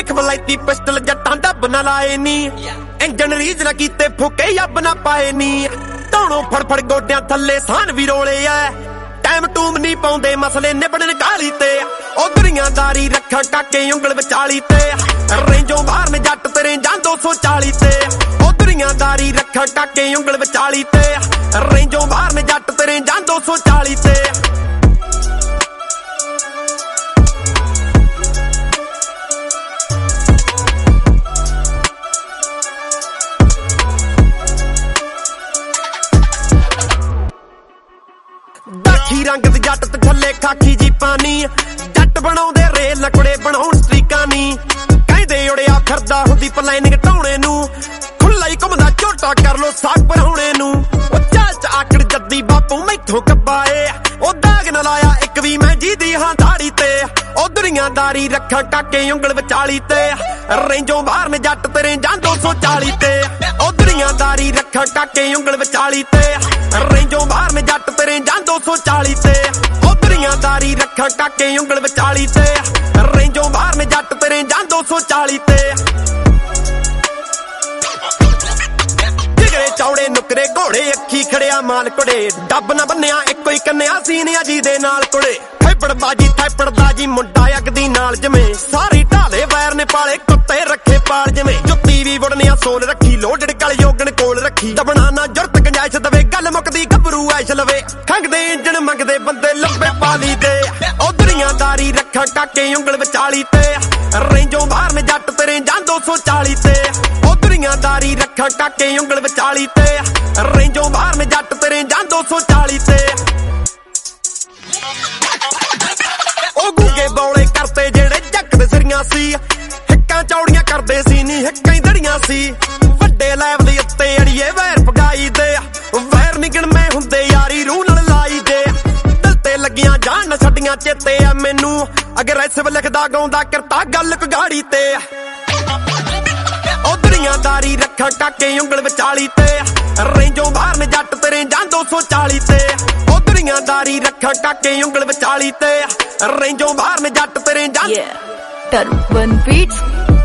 ਰੱਖ ਬਲੈਤੀ ਪਿਸਟਲ ਜੱਟਾਂ ਡੱਬ ਨਾ ਲਾਏ ਨੀ ਇੰਜਣ ਰੀਜ ਨਾ ਕੀਤੇ ਫੁਕੇ ਅੱਬ ਨਾ ਪਾਏ ਨੀ ਧੌਣੋਂ ਫੜ ਗੋਡਿਆਂ ਥੱਲੇ ਸਾਨ ਵੀ ਰੋਲੇ ਐ ਟਾਈਮ ਟੂਮ ਨਹੀਂ ਪਾਉਂਦੇ ਮਸਲੇ ਨਿਬੜਨ ਕਾਲੀ ਤੇ ਉਹ ਦੁਨੀਆਦਾਰੀ ਰੱਖਾਂ ਕਾਕੇ ਉਂਗਲ ਵਿਚਾਲੀ ਤੇ ਰੇਂਜੋਂ ਬਾਹਰ ਨੇ ਜੱਟ ਤੇਰੇ ਜਾਂ 240 ਤੇ ਉਹ ਦੁਨੀਆਦਾਰੀ ਰੱਖਾਂ ਕਾਕੇ ਉਂਗਲ ਵਿਚਾਲੀ ਤੇ ਰੇਂਜੋਂ ਬਾਹਰ ਨੇ ਜੱਟ ਤੇਰੇ ਜਾਂ 240 ਤੇ ਦਾਖੀ ਰੰਗ ਦੇ ਜੱਟ ਤੇ ਥੱਲੇ ਖਾਕੀ ਜੀ ਪਾਨੀ ਜੱਟ ਬਣਾਉਂਦੇ ਰੇਲ ਲਕੜੇ ਬਣਾਉਣ ਸਟ੍ਰੀਕਾਂ ਨੀ ਕਹਿੰਦੇ ਉੜਿਆ ਫਿਰਦਾ ਹੁੰਦੀ ਪਲਾਨਿੰਗ ਢਾਉਣੇ ਨੂੰ ਖੁੱਲਾ ਹੀ ਘੁੰਮਦਾ ਝੋਟਾ ਕਰ ਲੋ ਸਾਗ ਭਰਾਉਣੇ ਨੂੰ ਉਹ ਚਾਲ ਚ ਆਕੜ ਜੱਦੀ ਬਾਪੂ ਮੈਥੋਂ ਕੱਬਾਏ ਉਹ ਦਾਗ ਨਾ ਲਾਇਆ ਇੱਕ ਵੀ ਮੈਂ ਜੀਦੀ ਹਾਂ ਦਾੜੀ ਤੇ ਉਹ ਦੁਨੀਆਦਾਰੀ ਰੱਖਾਂ ਕਾਕੇ ਉਂਗਲ ਵਿਚਾਲੀ ਤੇ ਰੇਂਜੋਂ ਬਾਹਰ ਨੇ ਜੱਟ ਤੇਰੇ ਜਾਂ 240 ਤੇ ਉਹ ਦੁਨੀਆਦਾਰੀ ਰੱਖਾਂ ਕਾਕੇ ਉਂਗਲ ਵਿਚਾਲੀ ਤੇ ਰੇਂਜੋਂ ਬਾਹਰ ਨੇ ਜੱਟ ਤੇਰੇ ਜਾਂ 240 ਤੇ ਉਹ ਦੁਨੀਆਦਾਰੀ ਰੱਖਾਂ ਕਾਕੇ ਉਂਗਲ ਵਿਚਾਲੀ ਤੇ ਰੇਂਜੋਂ ਬਾਹਰ ਨੇ ਜੱਟ ਤੇਰੇ ਜਾਂ 240 ਤੇ ਜਿਗਰੇ ਚੌੜੇ ਨੁਕਰੇ ਘੋੜੇ ਅੱਖੀ ਖੜਿਆ ਮਾਲ ਕੁੜੇ ਡੱਬ ਨਾ ਬੰਨਿਆ ਇੱਕੋ ਹੀ ਕੰਨਿਆ ਸੀਨਿਆ ਜੀ ਦੇ ਨਾਲ ਕੁੜੇ ਥੈਪੜਦਾ ਜੀ ਮੁੰਡਾ ਅਗਦੀ ਨਾਲ ਜਿਵੇਂ ਸਾਰੀ ਢਾਲੇ ਵੈਰ ਨੇ ਪਾਲੇ ਕੁੱਤੇ ਰੱਖੇ ਪਾਲ ਜਿਵੇਂ ਜੁੱਤੀ ਵੀ ਵੜਨਿਆ ਸੋਲ ਰੱਖੀ ਲੋਡਡ ਕਲ ਯੋਗਣ ਕੋਲ ਰੱਖੀ ਦਬਣਾ ਨਾ ਜੁਰਤ ਗੰਜਾਇਸ਼ ਦਵੇ ਗੱਲ ਮੁੱਕਦੀ ਗੱਭਰੂ ਐਸ਼ ਲਵੇ ਖੰਗਦੇ ਇੰਜਣ ਮੰਗਦੇ ਬੰਦੇ ਲੰਬੇ ਪਾਲੀ ਦੇ ਉਹ ਦੁਨੀਆਦਾਰੀ ਰੱਖਾਂ ਕਾਕੇ ਉਂਗਲ ਵਿਚਾਲੀ ਤੇ ਰੇਂਜੋਂ ਬਾਹਰ ਨੇ ਜੱਟ ਤੇਰੇ ਜਾਂ 240 ਤੇ ਉਹ ਦੁਨੀਆਦਾਰੀ ਰੱਖਾਂ ਕਾਕੇ ਉਂਗਲ ਵਿਚਾਲੀ ਤੇ ਰੇਂਜੋਂ ਬਾਹਰ ਨੇ ਜੱਟ ਤੇਰੇ ਜਾਂ 240 ਤੇ ਉਹ ਗੂਗੇ ਬੌਲੇ ਕਰਤੇ ਜਿਹੜੇ ਜੱਕ ਦੇ ਸਿਰੀਆਂ ਸੀ ਹਿੱਕਾਂ ਚੌੜੀਆਂ ਕਰਦੇ ਸੀ ਨੀ ਹਿੱਕਾਂ ਹੀ ਦੜੀਆਂ ਸੀ ਵੱਡੇ ਲੈਵ ਦੇ ਉੱਤੇ ਅੜੀਏ ਵੈਰ ਪਗਾਈ ਦੇ ਵੈਰ ਨਿਗਣ ਮੈਂ ਹੁੰਦੇ ਯਾਰੀ ਰੂਹ ਨਾਲ ਲਾਈ ਦੇ ਦਿਲ ਤੇ ਲੱਗੀਆਂ ਜਾਣ ਨਾ ਛੱਡੀਆਂ ਚੇਤੇ ਆ ਮੈਨੂੰ ਅਗਰੈਸਿਵ ਲਿਖਦਾ ਗਾਉਂਦਾ ਕਰਤਾ ਗੱਲ ਕਗਾੜੀ ਤੇ ਉਹ ਦੁਨੀਆਦਾਰੀ ਰੱਖਾਂ ਕਾਕੇ ਉਂਗਲ ਵਿਚਾਲੀ ਤੇ ਰੇਂਜੋਂ ਬਾਹਰ ਨੇ ਜੱਟ ਤੇਰੇ ਜਾਂ 240 ਤੇ ਉਹ ਦੁਨੀਆਦਾਰੀ ਰੱਖਾਂ ਕਾਕੇ ਉਂਗਲ ਵਿਚਾਲੀ ਤੇ ਰੇਂਜੋਂ ਬਾਹਰ ਨੇ ਜੱਟ ਤੇਰੇ ਜਾਂ Turban Beats